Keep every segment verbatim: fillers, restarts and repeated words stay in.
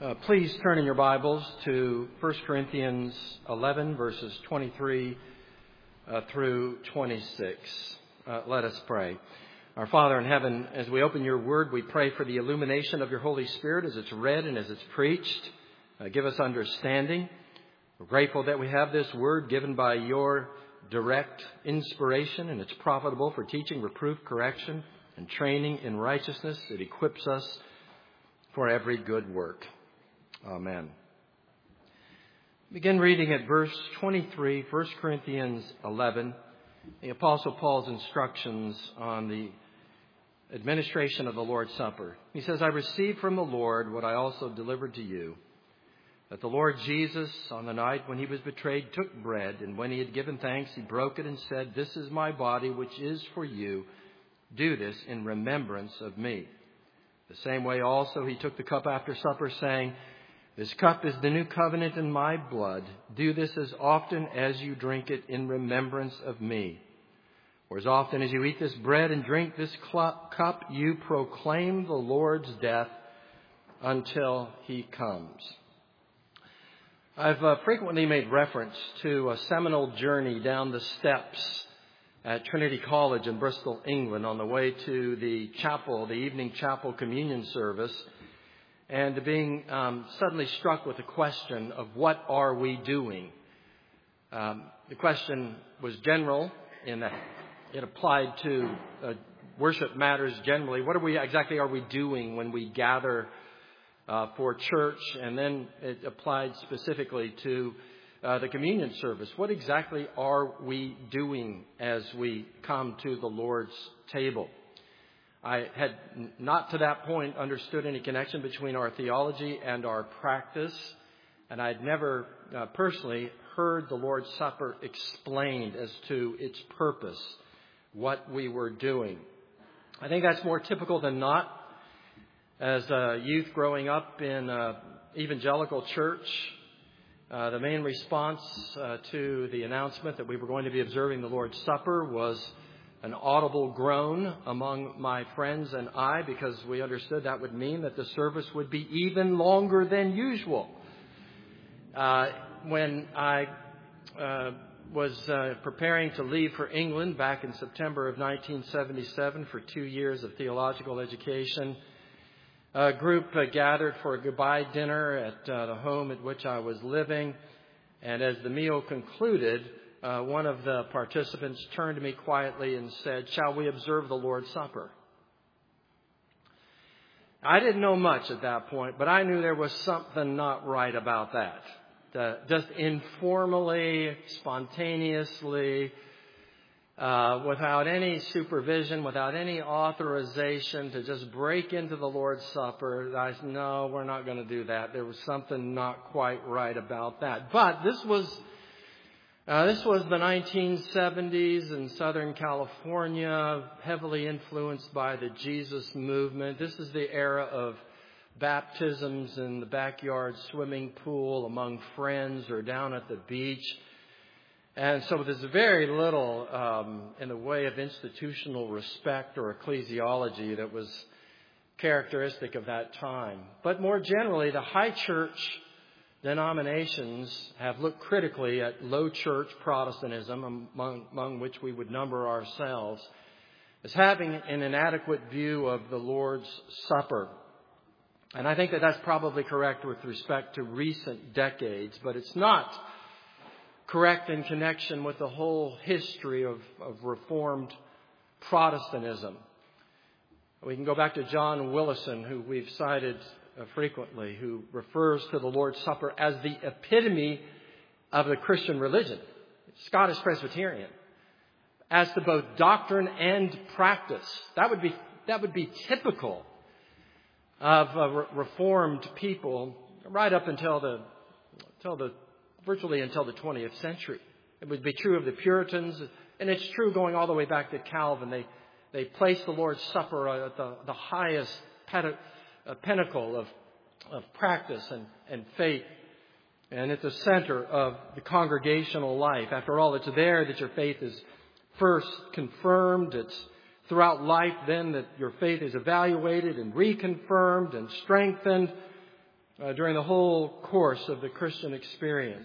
Uh, please turn in your Bibles to First Corinthians eleven, verses twenty-three uh, through twenty-six. Uh, let us pray. Our Father in heaven, as we open your word, we pray for the illumination of your Holy Spirit as it's read and as it's preached. Uh, give us understanding. We're grateful that we have this word given by your direct inspiration, and it's profitable for teaching, reproof, correction, and training in righteousness. It equips us for every good work. Amen. Begin reading at verse twenty-three, First Corinthians eleven, the Apostle Paul's instructions on the administration of the Lord's Supper. He says, I received from the Lord what I also delivered to you, that the Lord Jesus, on the night when he was betrayed, took bread, and when he had given thanks, he broke it and said, This is my body, which is for you. Do this in remembrance of me. The same way also he took the cup after supper, saying, This cup is the new covenant in my blood. Do this as often as you drink it in remembrance of me. For as often as you eat this bread and drink this cup, you proclaim the Lord's death until he comes. I've uh, frequently made reference to a seminal journey down the steps at Trinity College in Bristol, England, on the way to the chapel, the evening chapel communion service, and being um, suddenly struck with the question of what are we doing? Um, the question was general in that it applied to uh, worship matters generally. What are we exactly are we doing when we gather uh, for church? And then it applied specifically to uh, the communion service. What exactly are we doing as we come to the Lord's table? I had not to that point understood any connection between our theology and our practice, and I'd never uh, personally heard the Lord's Supper explained as to its purpose, what we were doing. I think that's more typical than not. As a youth growing up in an evangelical church, uh, the main response uh, to the announcement that we were going to be observing the Lord's Supper was an audible groan among my friends and I, because we understood that would mean that the service would be even longer than usual. Uh, when I uh, was uh, preparing to leave for England back in September of nineteen seventy-seven for two years of theological education, a group uh, gathered for a goodbye dinner at uh, the home at which I was living. And as the meal concluded, Uh, one of the participants turned to me quietly and said, Shall we observe the Lord's Supper? I didn't know much at that point, but I knew there was something not right about that. Uh, just informally, spontaneously, uh, without any supervision, without any authorization to just break into the Lord's Supper. I said, no, we're not going to do that. There was something not quite right about that. But this was... Uh, this was the nineteen seventies in Southern California, heavily influenced by the Jesus movement. This is the era of baptisms in the backyard swimming pool among friends or down at the beach. And so there's very little um, in the way of institutional respect or ecclesiology that was characteristic of that time. But more generally, the high church denominations have looked critically at low church Protestantism, among, among which we would number ourselves, as having an inadequate view of the Lord's Supper. And I think that that's probably correct with respect to recent decades, but it's not correct in connection with the whole history of, of Reformed Protestantism. We can go back to John Willison, who we've cited Uh, frequently, who refers to the Lord's Supper as the epitome of the Christian religion, Scottish Presbyterian, as to both doctrine and practice. That would be that would be typical of uh, re- Reformed people right up until the until the virtually until the twentieth century. It would be true of the Puritans, and it's true going all the way back to Calvin. They they placed the Lord's Supper at the the highest pedestal, a pinnacle of, of practice and, and faith, and at the center of the congregational life. After all, it's there that your faith is first confirmed. It's throughout life then that your faith is evaluated and reconfirmed and strengthened uh, during the whole course of the Christian experience.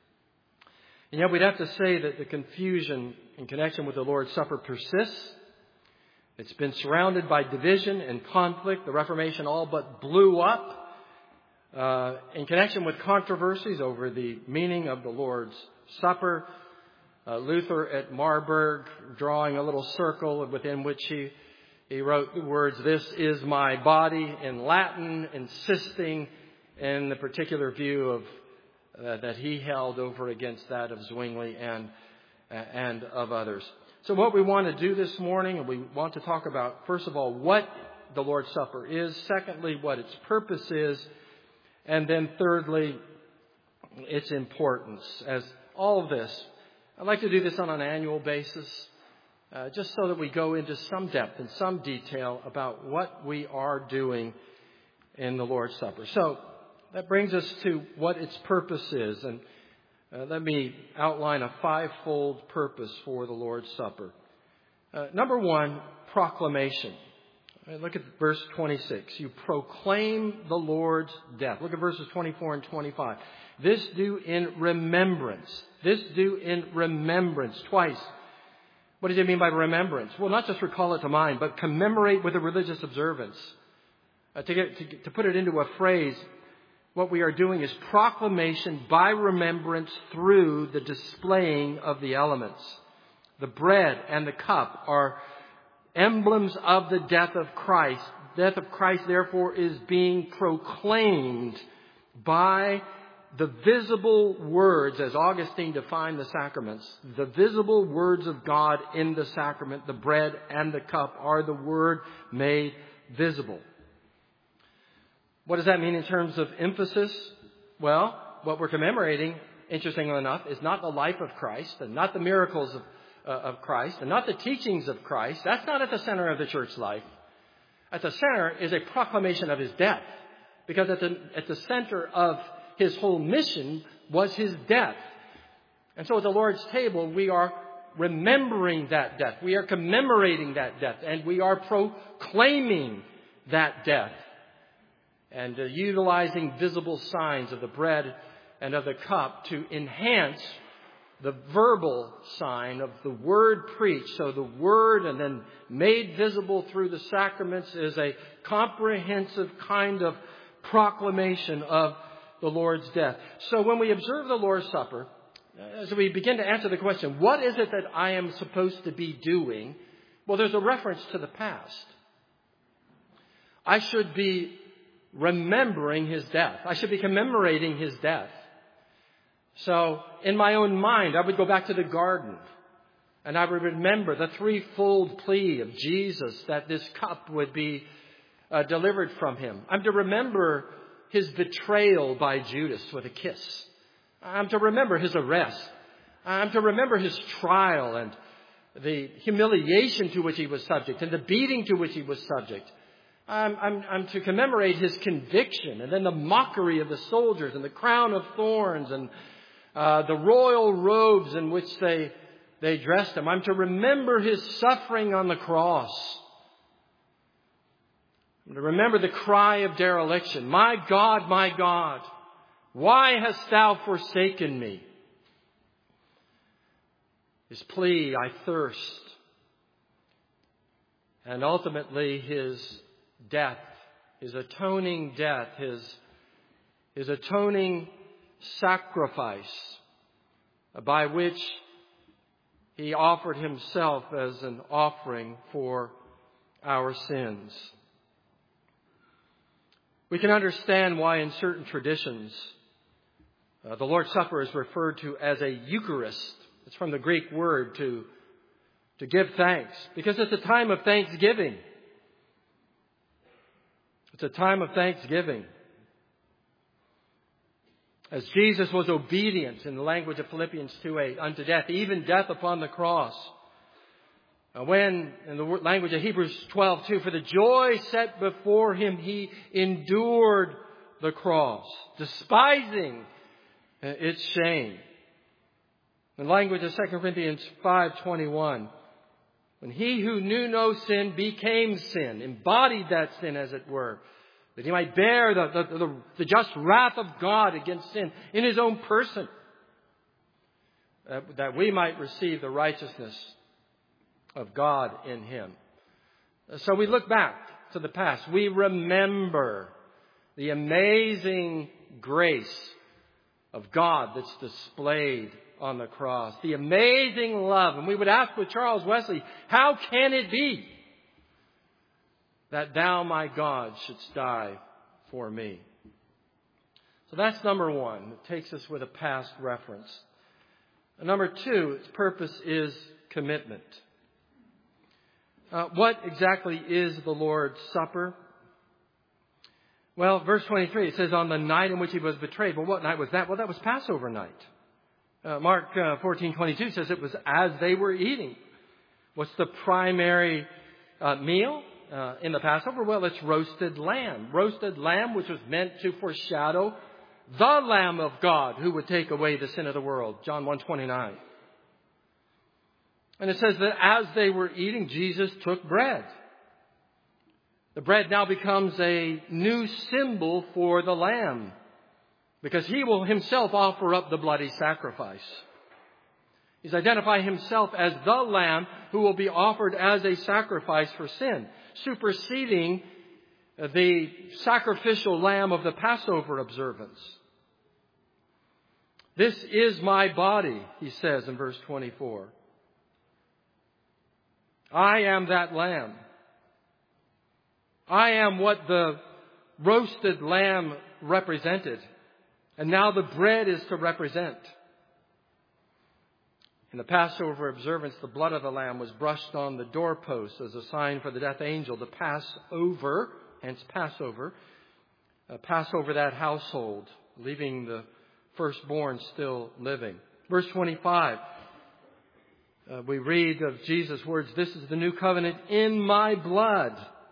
And yet we'd have to say that the confusion in connection with the Lord's Supper persists. It's been surrounded by division and conflict. The Reformation all but blew up uh, in connection with controversies over the meaning of the Lord's Supper. Uh, Luther at Marburg drawing a little circle within which he, he wrote the words, "This is my body," in Latin, insisting in the particular view of uh, that he held over against that of Zwingli and uh, and of others. So what we want to do this morning, and we want to talk about, first of all, what the Lord's Supper is. Secondly, what its purpose is. And then thirdly, its importance. As all of this, I'd like to do this on an annual basis, uh, just so that we go into some depth and some detail about what we are doing in the Lord's Supper. So that brings us to what its purpose is. And Uh, let me outline a fivefold purpose for the Lord's Supper. Uh, number one, proclamation. Right, look at verse twenty-six. You proclaim the Lord's death. Look at verses twenty-four and twenty-five. This do in remembrance. This do in remembrance. Twice. What does it mean by remembrance? Well, not just recall it to mind, but commemorate with a religious observance. Uh, to, get, to, to put it into a phrase, what we are doing is proclamation by remembrance through the displaying of the elements. The bread and the cup are emblems of the death of Christ. Death of Christ, therefore, is being proclaimed by the visible words, as Augustine defined the sacraments. The visible words of God in the sacrament, the bread and the cup, are the Word made visible. What does that mean in terms of emphasis? Well, what we're commemorating, interestingly enough, is not the life of Christ and not the miracles of, uh, of Christ and not the teachings of Christ. That's not at the center of the church life. At the center is a proclamation of His death, because at the, at the center of His whole mission was His death. And so at the Lord's table, we are remembering that death. We are commemorating that death, and we are proclaiming that death. And uh, utilizing visible signs of the bread and of the cup to enhance the verbal sign of the word preached. So the word, and then made visible through the sacraments, is a comprehensive kind of proclamation of the Lord's death. So when we observe the Lord's Supper, as we begin to answer the question, what is it that I am supposed to be doing? Well, there's a reference to the past. I should be remembering His death. I should be commemorating His death. So, in my own mind, I would go back to the garden, and I would remember the threefold plea of Jesus that this cup would be uh, delivered from Him. I'm to remember His betrayal by Judas with a kiss. I'm to remember His arrest. I'm to remember His trial and the humiliation to which He was subject and the beating to which He was subject. I'm, I'm, I'm to commemorate His conviction, and then the mockery of the soldiers, and the crown of thorns, and uh, the royal robes in which they they dressed Him. I'm to remember His suffering on the cross. I'm to remember the cry of dereliction. My God, my God, why hast Thou forsaken me? His plea, I thirst. And ultimately His death, His atoning death, His, His atoning sacrifice, by which He offered Himself as an offering for our sins. We can understand why in certain traditions uh, the Lord's Supper is referred to as a Eucharist. It's from the Greek word to, to give thanks, because it's a time of thanksgiving. It's a time of thanksgiving. As Jesus was obedient, in the language of Philippians two eight, unto death, even death upon the cross. When, in the language of Hebrews twelve two, for the joy set before Him, He endured the cross, despising its shame. In the language of Second Corinthians five twenty-one, when He who knew no sin became sin, embodied that sin as it were, that he might bear the, the, the, the just wrath of God against sin in his own person, uh, that we might receive the righteousness of God in him. So we look back to the past. We remember the amazing grace of God that's displayed on the cross. The amazing love. And we would ask with Charles Wesley, how can it be that thou, my God, shouldst die for me? So that's number one. It takes us with a past reference. And number two, its purpose is commitment. Uh, what exactly is the Lord's Supper? Well, verse twenty-three, it says, on the night in which he was betrayed. Well, what night was that? Well, that was Passover night. Uh, Mark uh, fourteen twenty-two says it was as they were eating. What's the primary uh, meal uh, in the Passover? Well, it's roasted lamb. Roasted lamb, which was meant to foreshadow the Lamb of God who would take away the sin of the world. John one twenty-nine. And it says that as they were eating, Jesus took bread. The bread now becomes a new symbol for the Lamb, because he will himself offer up the bloody sacrifice. He's identifying himself as the Lamb who will be offered as a sacrifice for sin, superseding the sacrificial lamb of the Passover observance. This is my body, he says in verse twenty-four. I am that lamb. I am what the roasted lamb represented. And now the bread is to represent. In the Passover observance, the blood of the lamb was brushed on the doorpost as a sign for the death angel to pass over, hence Passover, uh, pass over that household, leaving the firstborn still living. Verse twenty-five, uh, we read of Jesus' words, this is the new covenant in my blood.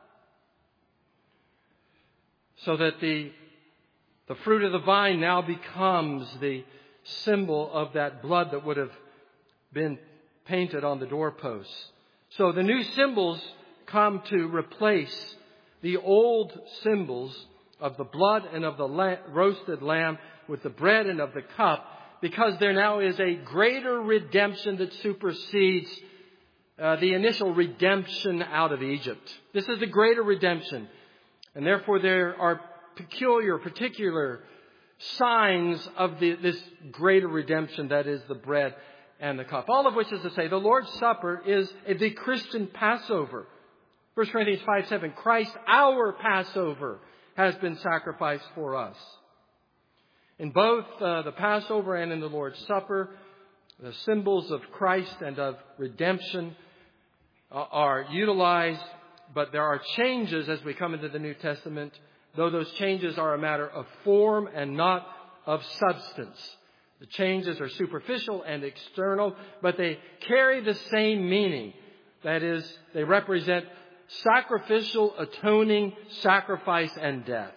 So that the, the fruit of the vine now becomes the symbol of that blood that would have been painted on the doorposts. So the new symbols come to replace the old symbols of the blood and of the lamb, roasted lamb with the bread and of the cup, because there now is a greater redemption that supersedes uh, the initial redemption out of Egypt. This is the greater redemption. And therefore there are peculiar, particular signs of the, this greater redemption that is the bread and the cup. All of which is to say, the Lord's Supper is the Christian Passover. First Corinthians five seven, Christ, our Passover, has been sacrificed for us. In both uh, the Passover and in the Lord's Supper, the symbols of Christ and of redemption uh, are utilized, but there are changes as we come into the New Testament, though those changes are a matter of form and not of substance. The changes are superficial and external, but they carry the same meaning. That is, they represent sacrificial, atoning, sacrifice, and death.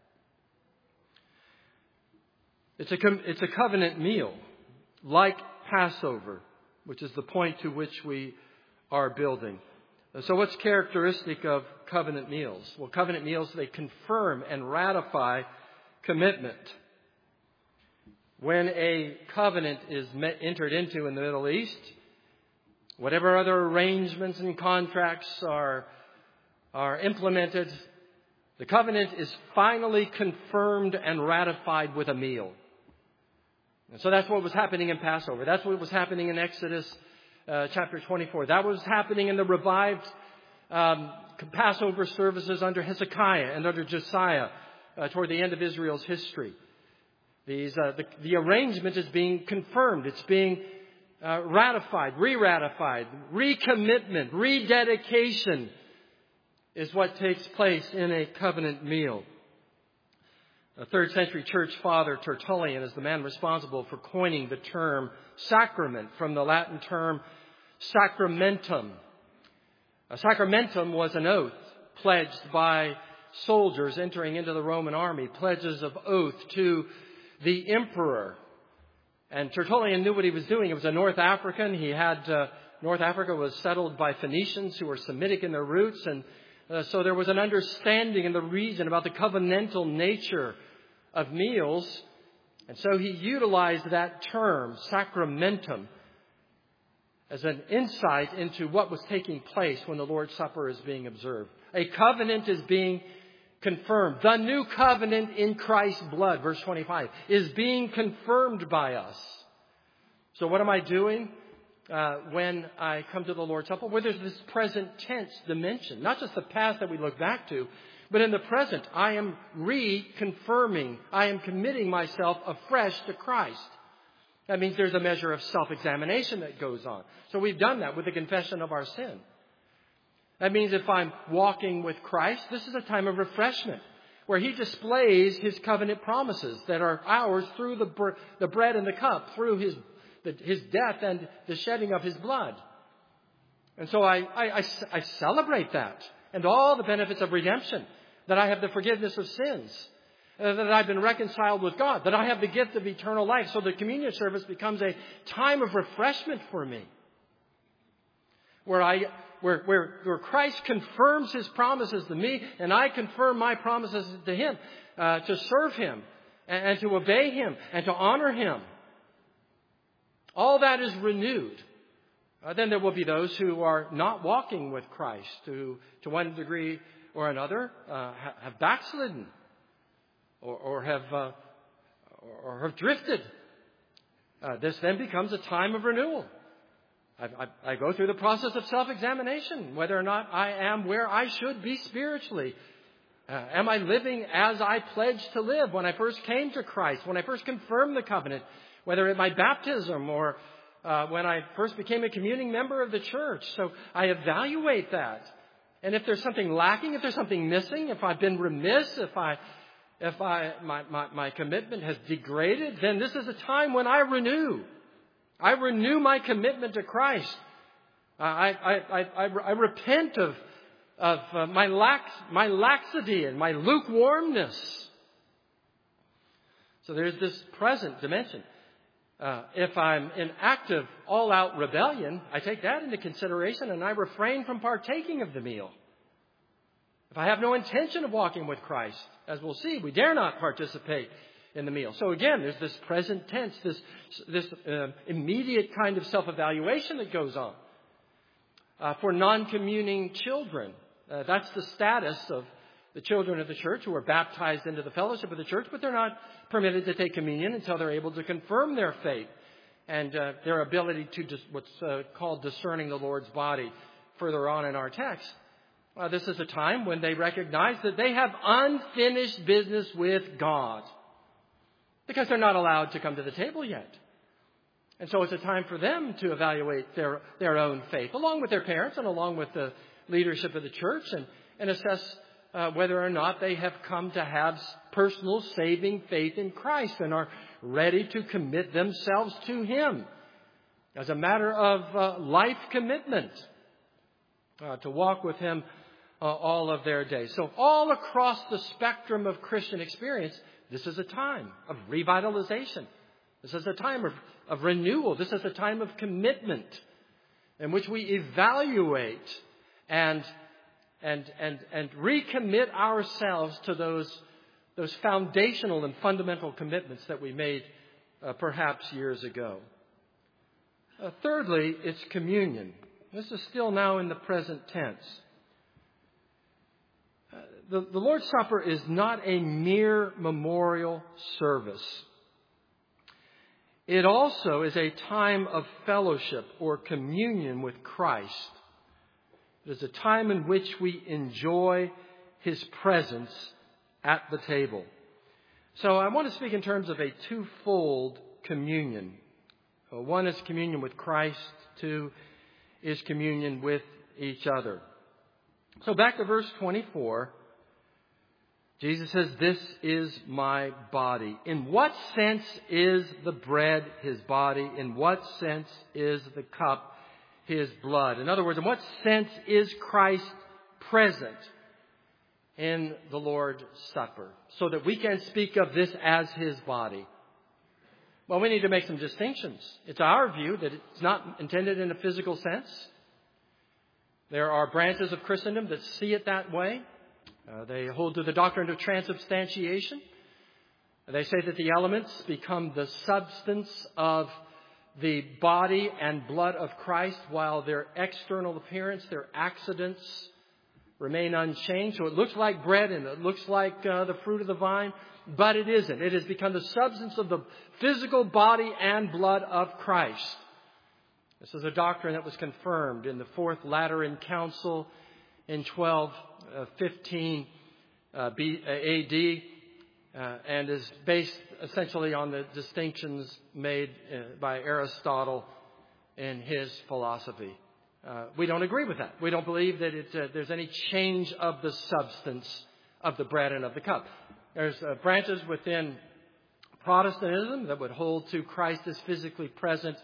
It's a, it's a covenant meal, like Passover, which is the point to which we are building. So what's characteristic of covenant meals? Well, covenant meals, they confirm and ratify commitment. When a covenant is entered into in the Middle East, whatever other arrangements and contracts are, are implemented, the covenant is finally confirmed and ratified with a meal. And so that's what was happening in Passover. That's what was happening in Exodus uh, chapter twenty-four. That was happening in the revived um, Passover services under Hezekiah and under Josiah uh, toward the end of Israel's history. These, uh, the, the arrangement is being confirmed. It's being uh, ratified, re-ratified. Recommitment, rededication is what takes place in a covenant meal. A third century church father, Tertullian, is the man responsible for coining the term sacrament from the Latin term sacramentum. A sacramentum was an oath pledged by soldiers entering into the Roman army, pledges of oath to the emperor. And Tertullian knew what he was doing. He was a North African. He had, uh, North Africa was settled by Phoenicians who were Semitic in their roots, and Uh, so there was an understanding in the region about the covenantal nature of meals. And so he utilized that term, sacramentum, as an insight into what was taking place when the Lord's Supper is being observed. A covenant is being confirmed. The new covenant in Christ's blood, verse twenty-five, is being confirmed by us. So what am I doing uh, when I come to the Lord's Supper? Well, there's this present tense dimension, not just the past that we look back to, but in the present, I am reconfirming, I am committing myself afresh to Christ. That means there's a measure of self-examination that goes on. So we've done that with the confession of our sin. That means if I'm walking with Christ, this is a time of refreshment where He displays His covenant promises that are ours through the, br- the bread and the cup, through His, the, His death and the shedding of His blood. And so I, I, I, I celebrate that and all the benefits of redemption, that I have the forgiveness of sins, Uh, that I've been reconciled with God, that I have the gift of eternal life. So the communion service becomes a time of refreshment for me, where I, where, where, where Christ confirms His promises to me, and I confirm my promises to Him, uh, to serve Him, and, and to obey Him, and to honor Him. All that is renewed. Uh, then there will be those who are not walking with Christ, who, to one degree or another, uh, have backslidden. Or, or have uh, or have drifted. Uh, this then becomes a time of renewal. I, I, I go through the process of self-examination, whether or not I am where I should be spiritually. Uh, am I living as I pledged to live when I first came to Christ, when I first confirmed the covenant, whether at my baptism or uh, when I first became a communing member of the church? So I evaluate that. And if there's something lacking, if there's something missing, if I've been remiss, if I If I my, my, my commitment has degraded, then this is a time when I renew. I renew my commitment to Christ. I I I, I, I repent of of uh, my lax my laxity and my lukewarmness. So there's this present dimension. Uh, if I'm in active, all-out rebellion, I take that into consideration and I refrain from partaking of the meal. If I have no intention of walking with Christ, as we'll see, we dare not participate in the meal. So again, there's this present tense, this this uh, immediate kind of self-evaluation that goes on. Uh, for non-communing children, uh, that's the status of the children of the church who are baptized into the fellowship of the church, but they're not permitted to take communion until they're able to confirm their faith and uh, their ability to dis- what's uh, called discerning the Lord's body further on in our text. Uh, this is a time when they recognize that they have unfinished business with God because they're not allowed to come to the table yet. And so it's a time for them to evaluate their, their own faith, along with their parents and along with the leadership of the church, and, and assess uh, whether or not they have come to have personal saving faith in Christ and are ready to commit themselves to Him as a matter of uh, life commitment, uh, to walk with Him Uh, all of their days. So all across the spectrum of Christian experience, this is a time of revitalization. This is a time of, of renewal. This is a time of commitment in which we evaluate and and and and recommit ourselves to those those foundational and fundamental commitments that we made uh, perhaps years ago. Uh, thirdly, it's communion. This is still now in the present tense. The, the Lord's Supper is not a mere memorial service. It also is a time of fellowship or communion with Christ. It is a time in which we enjoy His presence at the table. So I want to speak in terms of a twofold communion. One is communion with Christ. Two is communion with each other. So back to verse twenty-four. Jesus says, "This is my body." In what sense is the bread His body? In what sense is the cup His blood? In other words, in what sense is Christ present in the Lord's Supper so that we can speak of this as His body? Well, we need to make some distinctions. It's our view that it's not intended in a physical sense. There are branches of Christendom that see it that way. Uh, they hold to the doctrine of transubstantiation. They say that the elements become the substance of the body and blood of Christ, while their external appearance, their accidents, remain unchanged. So it looks like bread and it looks like uh, the fruit of the vine, but it isn't. It has become the substance of the physical body and blood of Christ. This is a doctrine that was confirmed in the Fourth Lateran Council in twelve fifteen uh, B, uh, A D uh, and is based essentially on the distinctions made uh, by Aristotle in his philosophy. Uh, we don't agree with that. We don't believe that it, uh, there's any change of the substance of the bread and of the cup. There's uh, branches within Protestantism that would hold to Christ as physically present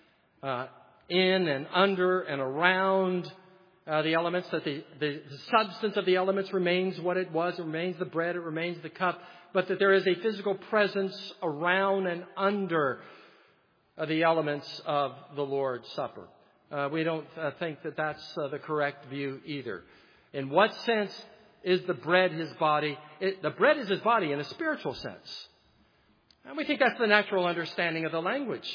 uh, in and under and around uh, the elements, that the, the, the substance of the elements remains what it was. It remains the bread, it remains the cup, but that there is a physical presence around and under uh, the elements of the Lord's Supper. Uh, we don't uh, think that that's uh, the correct view either. In what sense is the bread his body? It, the bread is his body in a spiritual sense. And we think that's the natural understanding of the language.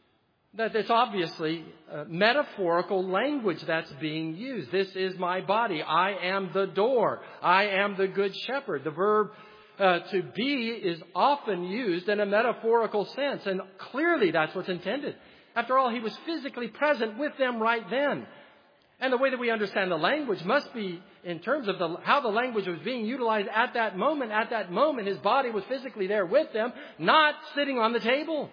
That it's obviously uh, metaphorical language that's being used. This is my body. I am the door. I am the good shepherd. The verb uh, to be is often used in a metaphorical sense. And clearly that's what's intended. After all, he was physically present with them right then. And the way that we understand the language must be in terms of the, how the language was being utilized at that moment. At that moment, his body was physically there with them, not sitting on the table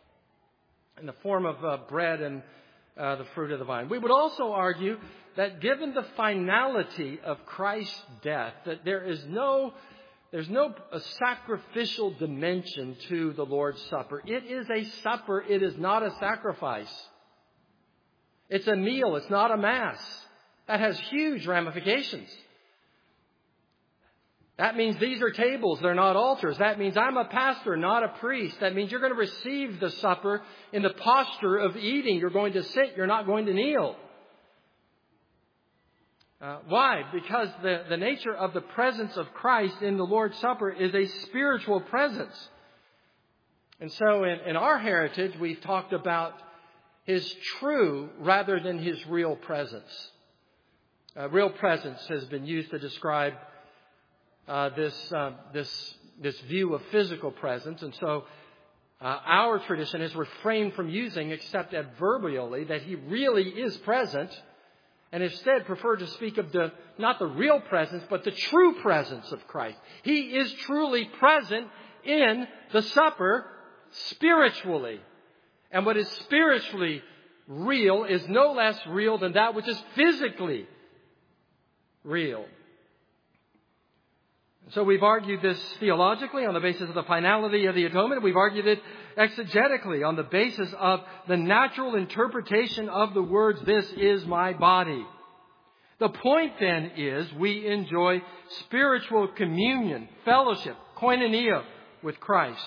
in the form of uh, bread and uh, the fruit of the vine. We would also argue that given the finality of Christ's death, that there is no There's no a sacrificial dimension to the Lord's Supper. It is a supper. It is not a sacrifice. It's a meal. It's not a mass. That has huge ramifications. That means these are tables. They're not altars. That means I'm a pastor, not a priest. That means you're going to receive the supper in the posture of eating. You're going to sit. You're not going to kneel. Uh, why? Because the, the nature of the presence of Christ in the Lord's Supper is a spiritual presence. And so in, in our heritage, we've talked about his true rather than his real presence. Uh, real presence has been used to describe uh, this, uh, this, this view of physical presence. And so uh, our tradition has refrained from using, except adverbially, that he really is present, and instead prefer to speak of the, not the real presence, but the true presence of Christ. He is truly present in the supper spiritually. And what is spiritually real is no less real than that which is physically real. So we've argued this theologically on the basis of the finality of the atonement. We've argued it exegetically on the basis of the natural interpretation of the words, "This is my body." The point then is we enjoy spiritual communion, fellowship, koinonia with Christ.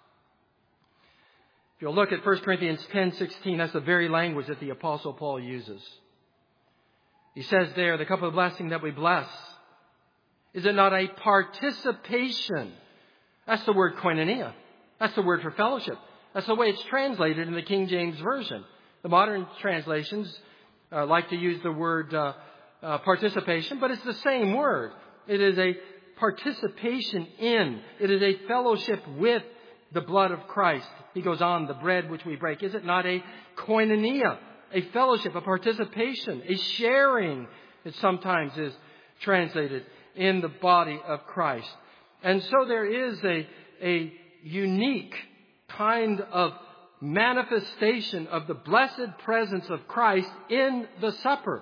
If you'll look at First Corinthians ten sixteen, that's the very language that the Apostle Paul uses. He says there, the cup of blessing that we bless, is it not a participation? That's the word koinonia. That's the word for fellowship. That's the way it's translated in the King James Version. The modern translations uh, like to use the word uh, uh, participation, but it's the same word. It is a participation in. It is a fellowship with the blood of Christ. He goes on, the bread which we break. Is it not a koinonia? A fellowship, a participation, a sharing, it sometimes is translated, in the body of Christ. And so there is a, a unique kind of manifestation of the blessed presence of Christ in the supper.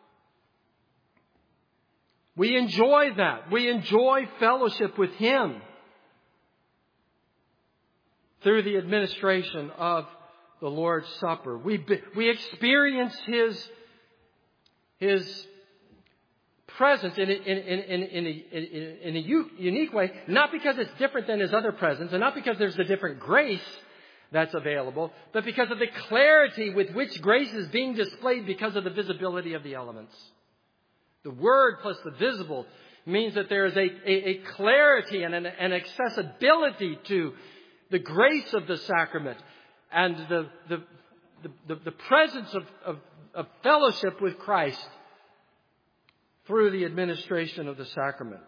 We enjoy that. We enjoy fellowship with Him through the administration of the Lord's Supper. We, we experience His, His presence in a, in, in, in, a, in a unique way, not because it's different than His other presence, and not because there's a different grace that's available, but because of the clarity with which grace is being displayed because of the visibility of the elements. The Word plus the visible means that there is a, a, a clarity and an, an accessibility to the grace of the sacrament and the, the, the, the presence of, of, of fellowship with Christ through the administration of the sacrament.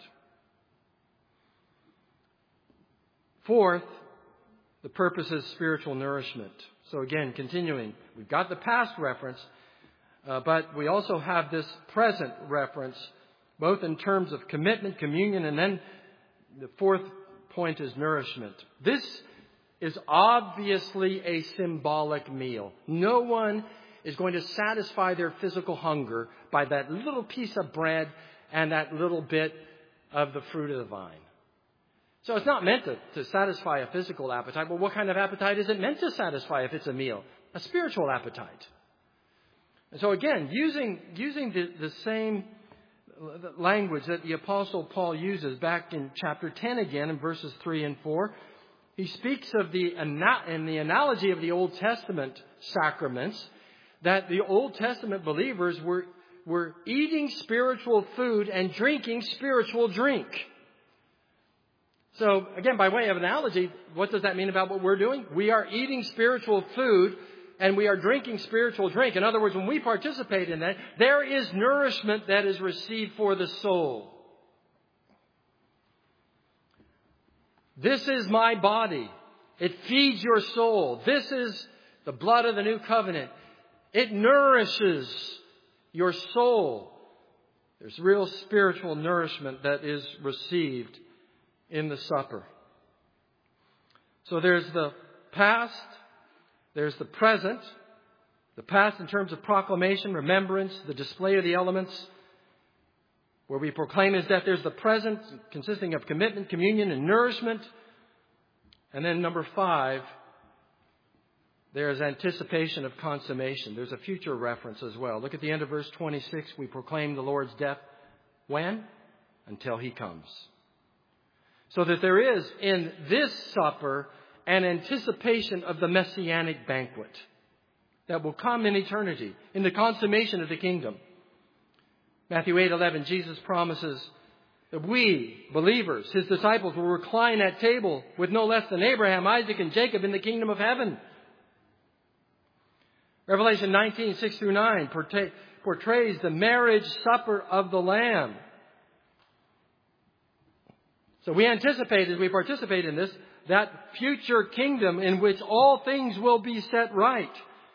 Fourth, the purpose is spiritual nourishment. So again, continuing, we've got the past reference, uh, but we also have this present reference, both in terms of commitment, communion, and then the fourth point is nourishment. This is obviously a symbolic meal. No one is going to satisfy their physical hunger by that little piece of bread and that little bit of the fruit of the vine. So it's not meant to, to satisfy a physical appetite. But what kind of appetite is it meant to satisfy if it's a meal? A spiritual appetite. And so again, using, using the, the same language that the Apostle Paul uses back in chapter ten again in verses three and four, he speaks of the, in the analogy of the Old Testament sacraments, that the Old Testament believers were, were eating spiritual food and drinking spiritual drink. So, again, by way of analogy, what does that mean about what we're doing? We are eating spiritual food and we are drinking spiritual drink. In other words, when we participate in that, there is nourishment that is received for the soul. This is my body. It feeds your soul. This is the blood of the new covenant. It nourishes your soul. There's real spiritual nourishment that is received in the supper. So there's the past, there's the present. The past in terms of proclamation, remembrance, the display of the elements, where we proclaim His death. There's the present, consisting of commitment, communion, and nourishment. And then number five, there is anticipation of consummation. There's a future reference as well. Look at the end of verse twenty-six. We proclaim the Lord's death. When? Until He comes. So that there is in this supper an anticipation of the messianic banquet that will come in eternity, in the consummation of the kingdom. Matthew eight eleven, Jesus promises that we, believers, His disciples, will recline at table with no less than Abraham, Isaac, and Jacob in the kingdom of heaven. Revelation nineteen, six through nine portrays the marriage supper of the Lamb. So we anticipate, as we participate in this, that future kingdom in which all things will be set right.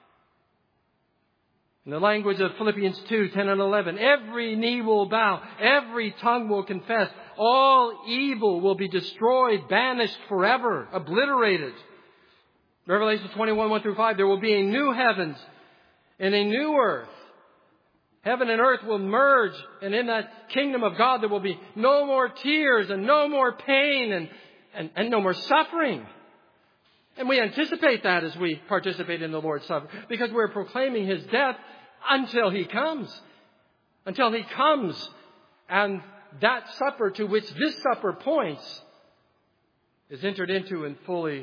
In the language of Philippians two, ten and eleven, every knee will bow, every tongue will confess, all evil will be destroyed, banished forever, obliterated. Revelation twenty-one, one through five, there will be a new heavens and a new earth. Heaven and earth will merge, and in that kingdom of God there will be no more tears and no more pain and, and, and no more suffering. And we anticipate that as we participate in the Lord's Supper, because we're proclaiming His death until He comes. Until He comes. And that supper to which this supper points is entered into and fully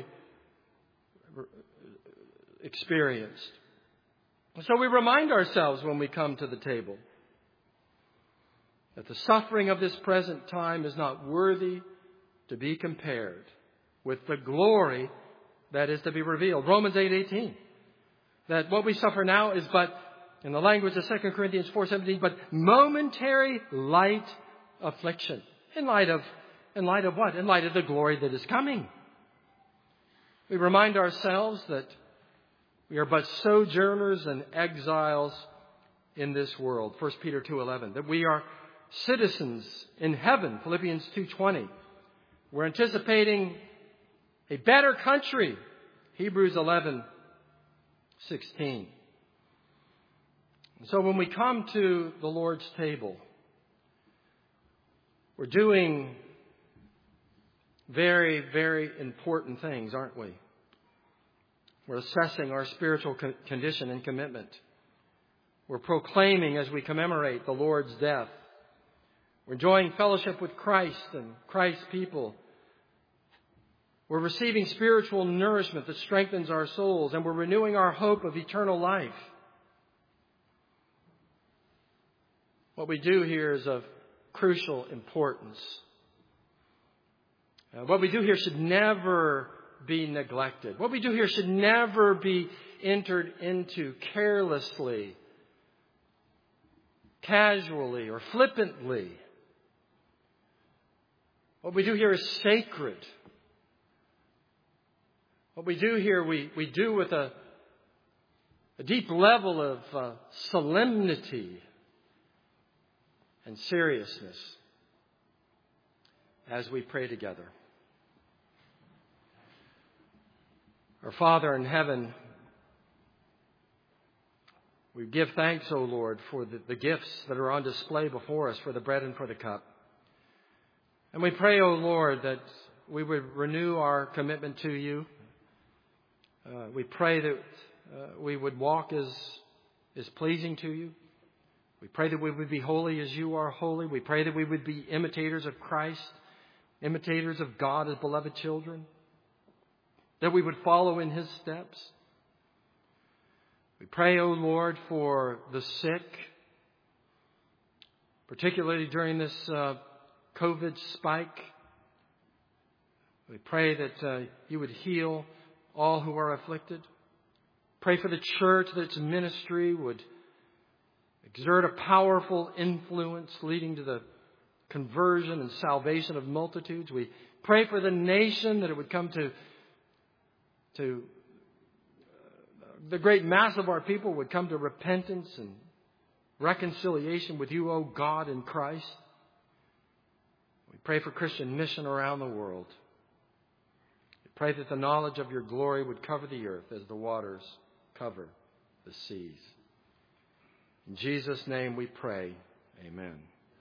experienced. So we remind ourselves when we come to the table that the suffering of this present time is not worthy to be compared with the glory that is to be revealed. Romans eight eighteen. That what we suffer now is but, in the language of Second Corinthians four seventeen, but momentary light affliction. In light of, in light of what? In light of the glory that is coming. We remind ourselves that we are but sojourners and exiles in this world. First Peter two eleven. That we are citizens in heaven. Philippians two twenty. We're anticipating a better country. Hebrews eleven sixteen. So when we come to the Lord's table, we're doing very, very important things, aren't we? We're assessing our spiritual condition and commitment. We're proclaiming as we commemorate the Lord's death. We're enjoying fellowship with Christ and Christ's people. We're receiving spiritual nourishment that strengthens our souls, and we're renewing our hope of eternal life. What we do here is of crucial importance. Uh, what we do here should never be neglected. What we do here should never be entered into carelessly, casually, or flippantly. What we do here is sacred. What we do here, we, we do with a, a deep level of uh, solemnity and seriousness as we pray together. Our Father in heaven, we give thanks, O Lord, for the, the gifts that are on display before us, for the bread and for the cup. And we pray, O Lord, that we would renew our commitment to you. Uh, we pray that uh, we would walk as is pleasing to you. We pray that we would be holy as you are holy. We pray that we would be imitators of Christ, imitators of God as beloved children, that we would follow in His steps. We pray, O Lord, for the sick, particularly during this uh, COVID spike. We pray that uh, you would heal all who are afflicted. Pray for the church, that its ministry would exert a powerful influence leading to the conversion and salvation of multitudes. We pray for the nation, that it would come to, to uh, the great mass of our people would come to repentance and reconciliation with you, O God, in Christ. We pray for Christian mission around the world. We pray that the knowledge of your glory would cover the earth as the waters cover the seas. In Jesus' name we pray. Amen.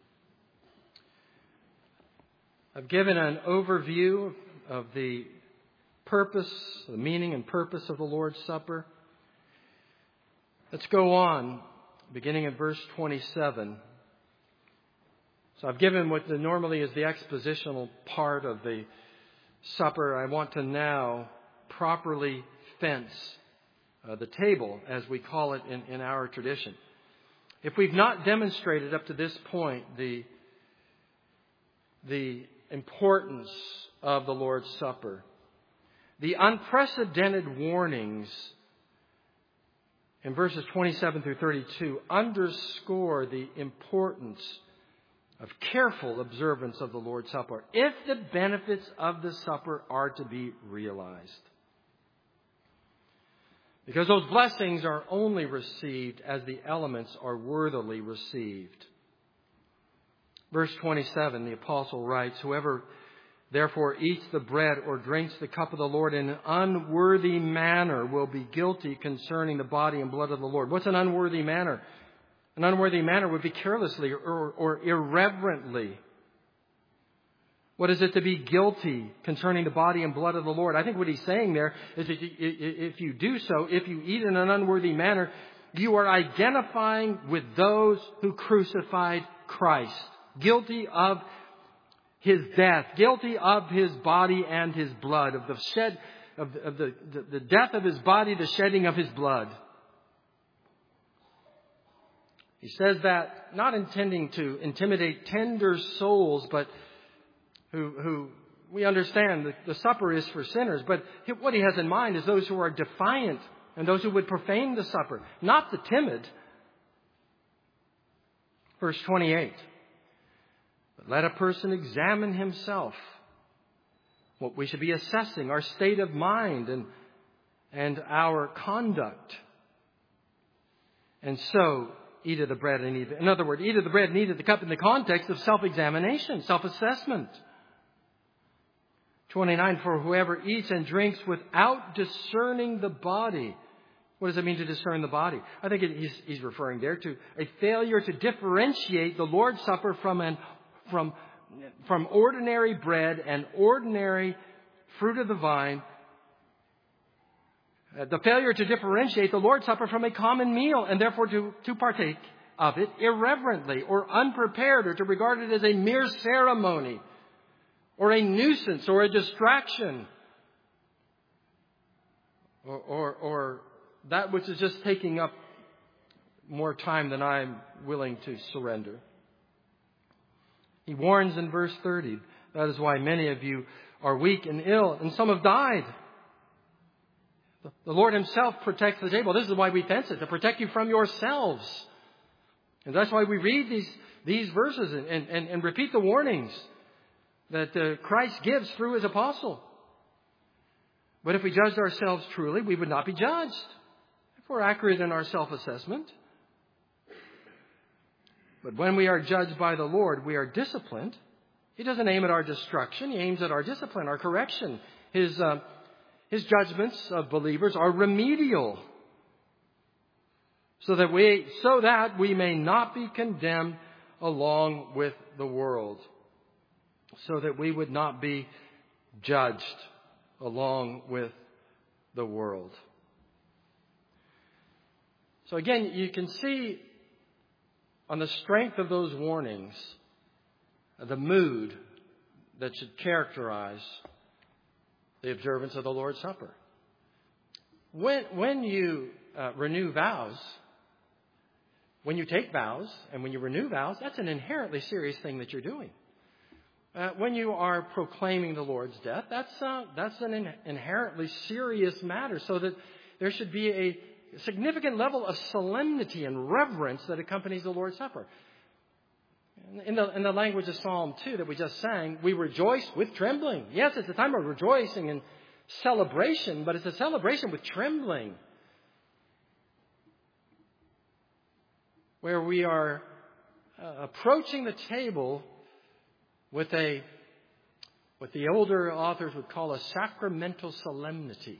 I've given an overview of the purpose, the meaning and purpose of the Lord's Supper. Let's go on, beginning at verse twenty-seven. So I've given what the, normally is the expositional part of the supper. I want to now properly fence uh, the table, as we call it in, in our tradition. If we've not demonstrated up to this point the, the importance of the Lord's Supper, the unprecedented warnings in verses twenty-seven through thirty-two underscore the importance of careful observance of the Lord's Supper if the benefits of the supper are to be realized. Because those blessings are only received as the elements are worthily received. Verse twenty-seven, the apostle writes, "Whoever therefore eats the bread or drinks the cup of the Lord in an unworthy manner will be guilty concerning the body and blood of the Lord." What's an unworthy manner? An unworthy manner would be carelessly or, or irreverently. What is it to be guilty concerning the body and blood of the Lord? I think what he's saying there is that if you do so, if you eat in an unworthy manner, you are identifying with those who crucified Christ. Guilty of His death, guilty of His body and His blood, of the shed, of the, of the, the, the death of His body, the shedding of His blood. He says that not intending to intimidate tender souls, but who, who we understand that the supper is for sinners. But what he has in mind is those who are defiant and those who would profane the supper, not the timid. Verse twenty-eight. "But let a person examine himself." What we should be assessing, our state of mind and, and our conduct. "And so eat of the bread and eat of, in other words, eat of the bread and eat of the cup in the context of self-examination, self-assessment. twenty-nine, "For whoever eats and drinks without discerning the body." What does it mean to discern the body? I think it, he's, he's referring there to a failure to differentiate the Lord's Supper from an, from, from ordinary bread and ordinary fruit of the vine. Uh, the failure to differentiate the Lord's Supper from a common meal, and therefore to, to partake of it irreverently or unprepared, or to regard it as a mere ceremony or a nuisance or a distraction, or, or, or that which is just taking up more time than I'm willing to surrender. He warns in verse thirty, that is why many of you are weak and ill, and some have died. The Lord Himself protects the table. This is why we fence it, to protect you from yourselves. And that's why we read these, these verses and, and, and repeat the warnings that uh, Christ gives through His apostle. But if we judged ourselves truly, we would not be judged. If we're accurate in our self-assessment. But when we are judged by the Lord, we are disciplined. He doesn't aim at our destruction. He aims at our discipline, our correction. His, uh, his judgments of believers are remedial. So that we, so that we may not be condemned along with the world. So that we would not be judged along with the world. So again, you can see on the strength of those warnings, the mood that should characterize the observance of the Lord's Supper. When, when you uh, renew vows, when you take vows and when you renew vows, that's an inherently serious thing that you're doing. Uh, when you are proclaiming the Lord's death, that's, uh, that's an in- inherently serious matter, so that there should be a significant level of solemnity and reverence that accompanies the Lord's Supper. In the, in the language of Psalm two that we just sang, we rejoice with trembling. Yes, it's a time of rejoicing and celebration, but it's a celebration with trembling. Where we are uh, approaching the table with a, what the older authors would call a sacramental solemnity.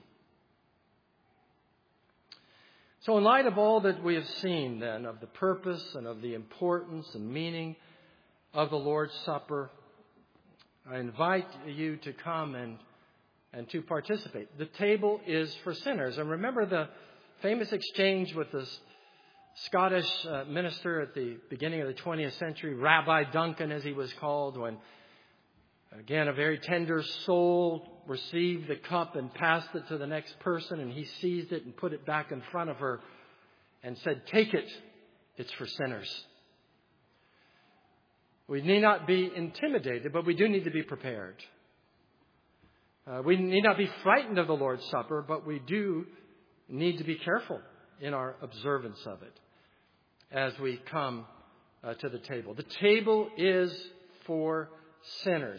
So in light of all that we have seen then, of the purpose and of the importance and meaning of the Lord's Supper, I invite you to come and, and to participate. The table is for sinners. And remember the famous exchange with the Scottish uh, minister at the beginning of the twentieth century, Rabbi Duncan as he was called, when again a very tender soul received the cup and passed it to the next person, and he seized it and put it back in front of her and said, "Take it, it's for sinners." We need not be intimidated, but we do need to be prepared. Uh, we need not be frightened of the Lord's Supper, but we do need to be careful in our observance of it as we come uh, to the table. The table is for sinners.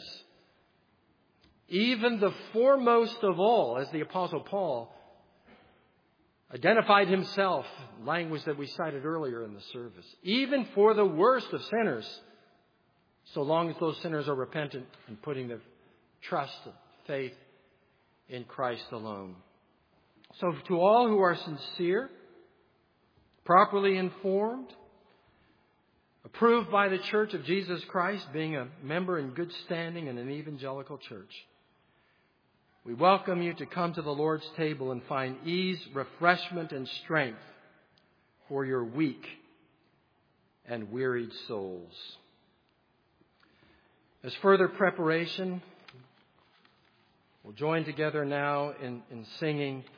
Even the foremost of all, as the Apostle Paul identified himself, language that we cited earlier in the service, even for the worst of sinners, so long as those sinners are repentant and putting their trust and faith in Christ alone. So to all who are sincere, properly informed, approved by the Church of Jesus Christ, being a member in good standing in an evangelical church, we welcome you to come to the Lord's table and find ease, refreshment, and strength for your weak and wearied souls. As further preparation, we'll join together now in, in singing